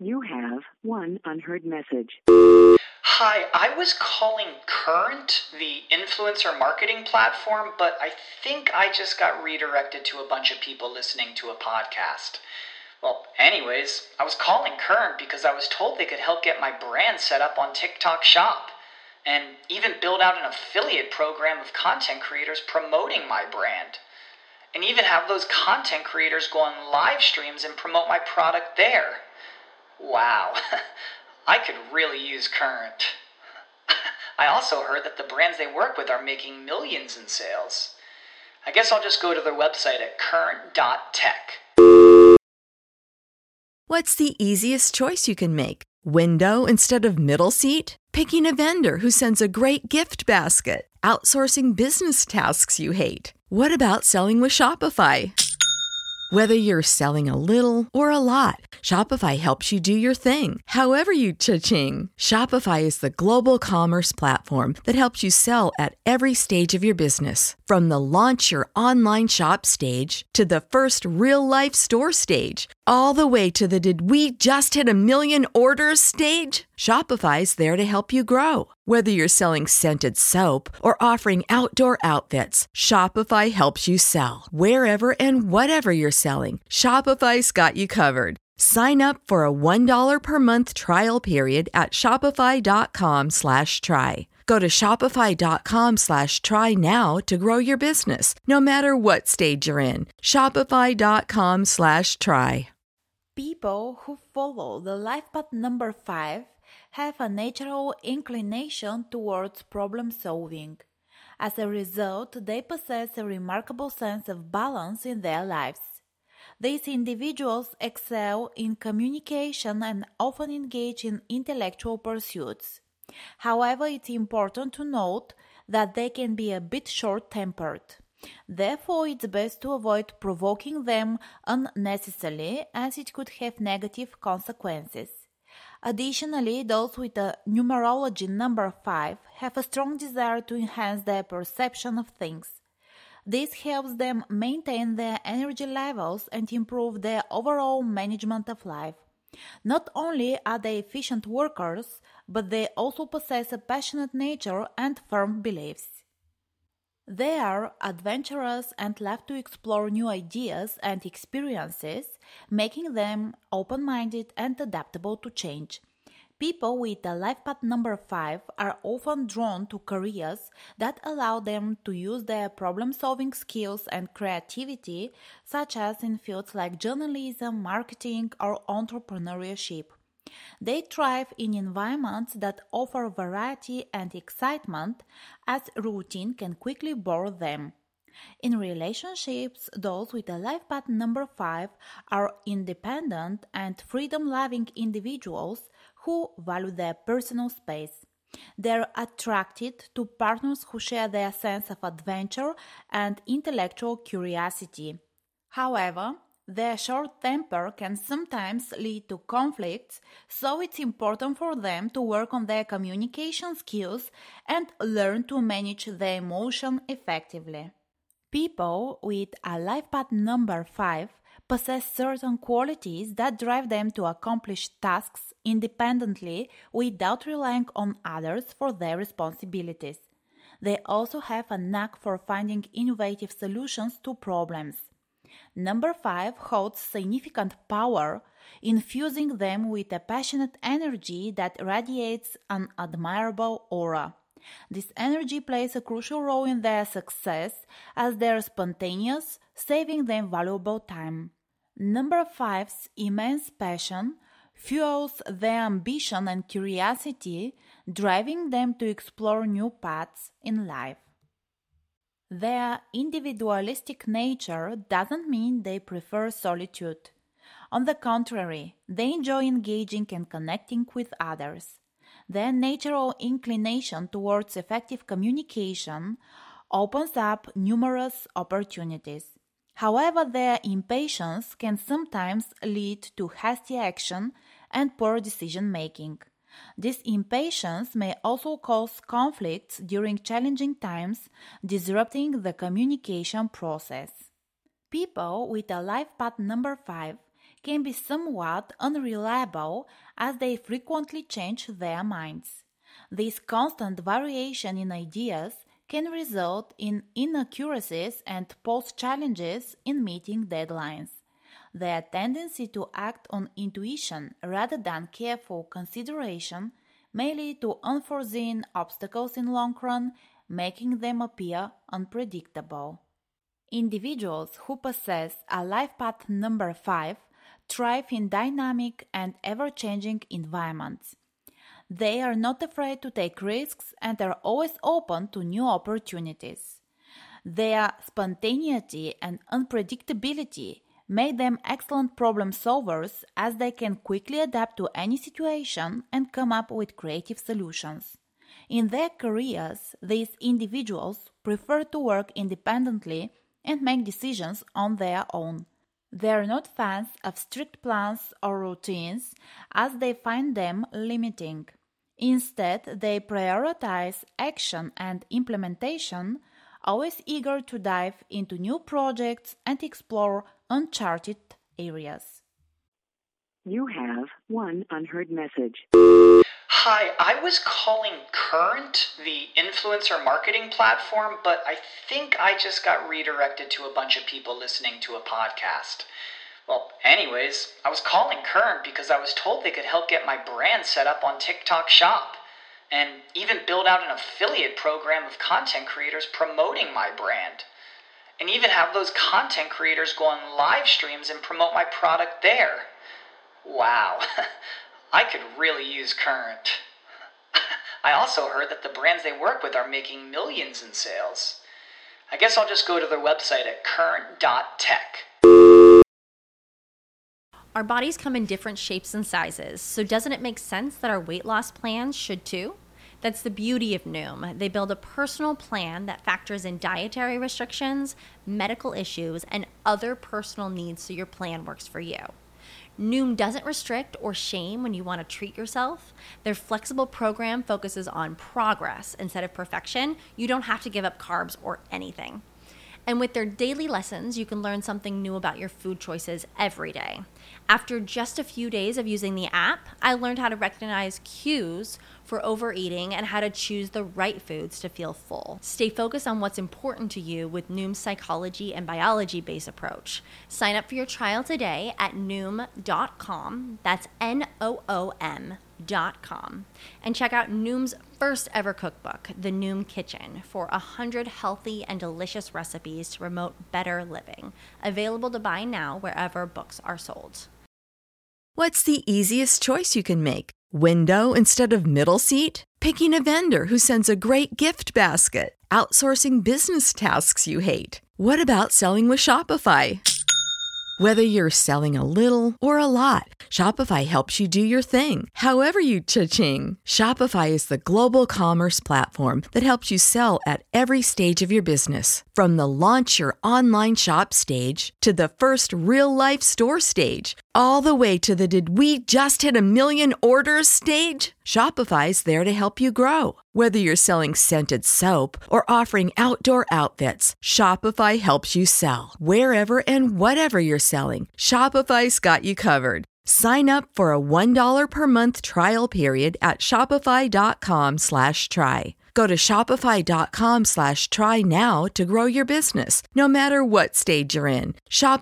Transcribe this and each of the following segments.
You have one unheard message. Hi, I was calling Current, the influencer marketing platform, but I think I just got redirected to a bunch of people listening to a podcast. Well, anyways, I was calling Current because I was told they could help get my brand set up on TikTok Shop and even build out an affiliate program of content creators promoting my brand. And even have those content creators go on live streams and promote my product there. Wow, I could really use Current. I also heard that the brands they work with are making millions in sales. I guess I'll just go to their website at current.tech. What's the easiest choice you can make? Window instead of middle seat? Picking a vendor who sends a great gift basket? Outsourcing business tasks you hate? What about selling with Shopify? Whether you're selling a little or a lot, Shopify helps you do your thing, however you cha-ching. Shopify is the global commerce platform that helps you sell at every stage of your business. From the launch your online shop stage to the first real-life store stage, all the way to the did we just hit 1 million orders stage. Shopify's there to help you grow. Whether you're selling scented soap or offering outdoor outfits, Shopify helps you sell. Wherever and whatever you're selling, Shopify's got you covered. Sign up for a $1 per month trial period at shopify.com/try. Go to shopify.com/try now to grow your business, no matter what stage you're in. Shopify.com/try. People who follow the life path number 5 have a natural inclination towards problem solving. As a result, they possess a remarkable sense of balance in their lives. These individuals excel in communication and often engage in intellectual pursuits. However, it's important to note that they can be a bit short-tempered. Therefore, it's best to avoid provoking them unnecessarily, as it could have negative consequences. Additionally, those with a numerology number 5 have a strong desire to enhance their perception of things. This helps them maintain their energy levels and improve their overall management of life. Not only are they efficient workers, but they also possess a passionate nature and firm beliefs. They are adventurous and love to explore new ideas and experiences, making them open-minded and adaptable to change. People with a life path number 5 are often drawn to careers that allow them to use their problem-solving skills and creativity, such as in fields like journalism, marketing, or entrepreneurship. They thrive in environments that offer variety and excitement, as routine can quickly bore them. In relationships, those with a life path number 5 are independent and freedom-loving individuals who value their personal space. They're attracted to partners who share their sense of adventure and intellectual curiosity. However, their short temper can sometimes lead to conflicts, so it's important for them to work on their communication skills and learn to manage their emotion effectively. People with a life path number 5 possess certain qualities that drive them to accomplish tasks independently without relying on others for their responsibilities. They also have a knack for finding innovative solutions to problems. Number 5 holds significant power, infusing them with a passionate energy that radiates an admirable aura. This energy plays a crucial role in their success as they're spontaneous, saving them valuable time. Number 5's immense passion fuels their ambition and curiosity, driving them to explore new paths in life. Their individualistic nature doesn't mean they prefer solitude. On the contrary, they enjoy engaging and connecting with others. Their natural inclination towards effective communication opens up numerous opportunities. However, their impatience can sometimes lead to hasty action and poor decision-making. This impatience may also cause conflicts during challenging times, disrupting the communication process. People with a life path number 5 can be somewhat unreliable as they frequently change their minds. This constant variation in ideas can result in inaccuracies and pose challenges in meeting deadlines. Their tendency to act on intuition rather than careful consideration may lead to unforeseen obstacles in long run, making them appear unpredictable. Individuals who possess a life path number 5 thrive in dynamic and ever-changing environments. They are not afraid to take risks and are always open to new opportunities. Their spontaneity and unpredictability make them excellent problem solvers as they can quickly adapt to any situation and come up with creative solutions. In their careers, these individuals prefer to work independently and make decisions on their own. They are not fans of strict plans or routines as they find them limiting. Instead, they prioritize action and implementation, always eager to dive into new projects and explore uncharted areas. You have one unheard message. Hi, I was calling Current, the influencer marketing platform, but I think I just got redirected to a bunch of people listening to a podcast. Well, anyways, I was calling Current because I was told they could help get my brand set up on TikTok Shop, and even build out an affiliate program of content creators promoting my brand, and even have those content creators go on live streams and promote my product there. Wow, I could really use Current. I also heard that the brands they work with are making millions in sales. I guess I'll just go to their website at current.tech. Our bodies come in different shapes and sizes, so doesn't it make sense that our weight loss plans should too? That's the beauty of Noom. They build a personal plan that factors in dietary restrictions, medical issues, and other personal needs so your plan works for you. Noom doesn't restrict or shame when you want to treat yourself. Their flexible program focuses on progress instead of perfection. You don't have to give up carbs or anything. And with their daily lessons, you can learn something new about your food choices every day. After just a few days of using the app, I learned how to recognize cues for overeating and how to choose the right foods to feel full. Stay focused on what's important to you with Noom's psychology and biology-based approach. Sign up for your trial today at Noom.com. That's Noom.com. And check out Noom's first ever cookbook, The Noom Kitchen, for 100 healthy and delicious recipes to promote better living. Available to buy now wherever books are sold. What's the easiest choice you can make? Window instead of middle seat? Picking a vendor who sends a great gift basket? Outsourcing business tasks you hate? What about selling with Shopify? Whether you're selling a little or a lot, Shopify helps you do your thing, however you cha-ching. Shopify is the global commerce platform that helps you sell at every stage of your business. From the launch your online shop stage to the first real-life store stage, all the way to the did we just hit 1 million orders stage. Shopify's there to help you grow. Whether you're selling scented soap or offering outdoor outfits, Shopify helps you sell. Wherever and whatever you're selling, Shopify's got you covered. Sign up for a $1 per month trial period at shopify.com/try. Go to shopify.com/try now to grow your business, no matter what stage you're in.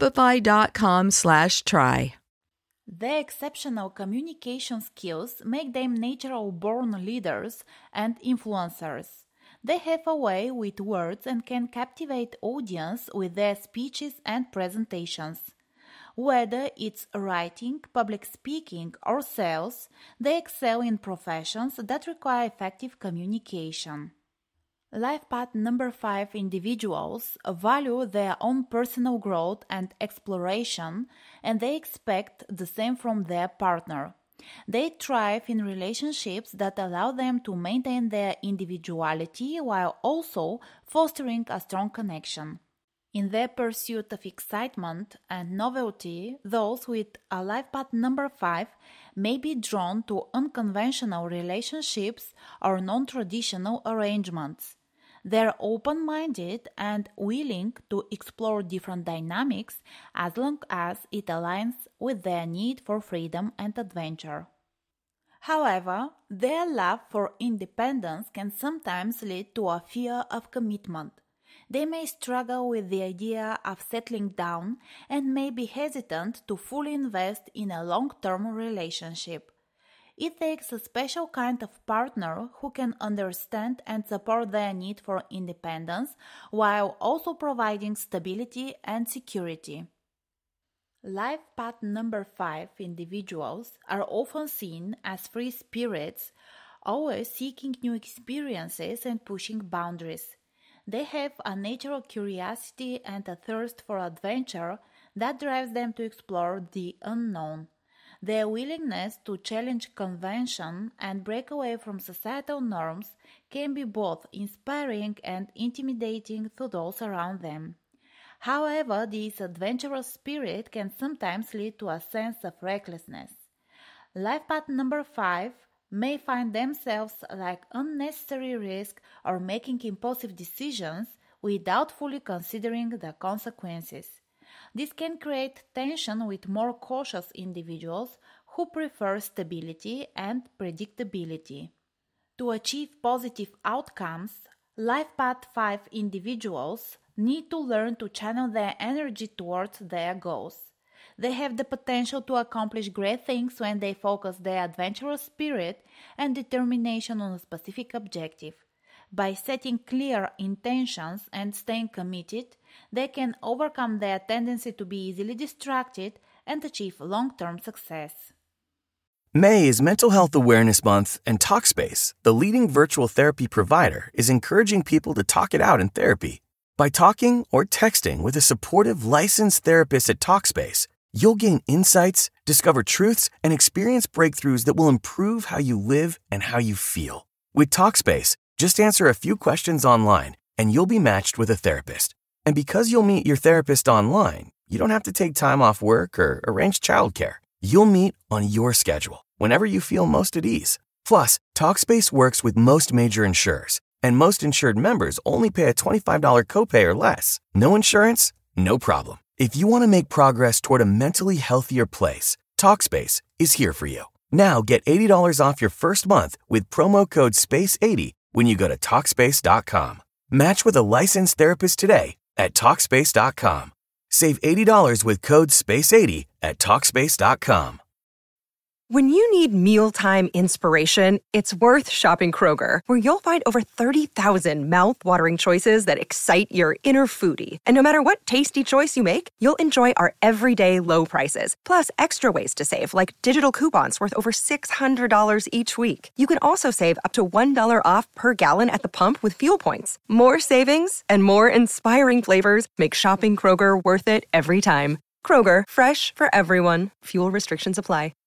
Shopify.com/try. Their exceptional communication skills make them natural-born leaders and influencers. They have a way with words and can captivate audience with their speeches and presentations. Whether it's writing, public speaking, or sales, they excel in professions that require effective communication. Life path number 5 individuals value their own personal growth and exploration, and they expect the same from their partner. They thrive in relationships that allow them to maintain their individuality while also fostering a strong connection. In their pursuit of excitement and novelty, those with a life path number 5 may be drawn to unconventional relationships or non-traditional arrangements. They're open-minded and willing to explore different dynamics as long as it aligns with their need for freedom and adventure. However, their love for independence can sometimes lead to a fear of commitment. They may struggle with the idea of settling down and may be hesitant to fully invest in a long-term relationship. It takes a special kind of partner who can understand and support their need for independence while also providing stability and security. Life path number 5 individuals are often seen as free spirits, always seeking new experiences and pushing boundaries. They have a natural curiosity and a thirst for adventure that drives them to explore the unknown. Their willingness to challenge convention and break away from societal norms can be both inspiring and intimidating to those around them. However, this adventurous spirit can sometimes lead to a sense of recklessness. Life path number 5 may find themselves like unnecessary risk or making impulsive decisions without fully considering the consequences. This can create tension with more cautious individuals who prefer stability and predictability. To achieve positive outcomes, Life Path 5 individuals need to learn to channel their energy towards their goals. They have the potential to accomplish great things when they focus their adventurous spirit and determination on a specific objective. By setting clear intentions and staying committed, they can overcome their tendency to be easily distracted and achieve long-term success. May is Mental Health Awareness Month, and Talkspace, the leading virtual therapy provider, is encouraging people to talk it out in therapy. By talking or texting with a supportive licensed therapist at Talkspace, you'll gain insights, discover truths, and experience breakthroughs that will improve how you live and how you feel. With Talkspace, just answer a few questions online, and you'll be matched with a therapist. And because you'll meet your therapist online, you don't have to take time off work or arrange childcare. You'll meet on your schedule, whenever you feel most at ease. Plus, Talkspace works with most major insurers, and most insured members only pay a $25 copay or less. No insurance? No problem. If you want to make progress toward a mentally healthier place, Talkspace is here for you. Now get $80 off your first month with promo code SPACE80 when you go to Talkspace.com. Match with a licensed therapist today at Talkspace.com. Save $80 with code SPACE80 at Talkspace.com. When you need mealtime inspiration, it's worth shopping Kroger, where you'll find over 30,000 mouth-watering choices that excite your inner foodie. And no matter what tasty choice you make, you'll enjoy our everyday low prices, plus extra ways to save, like digital coupons worth over $600 each week. You can also save up to $1 off per gallon at the pump with fuel points. More savings and more inspiring flavors make shopping Kroger worth it every time. Kroger, fresh for everyone. Fuel restrictions apply.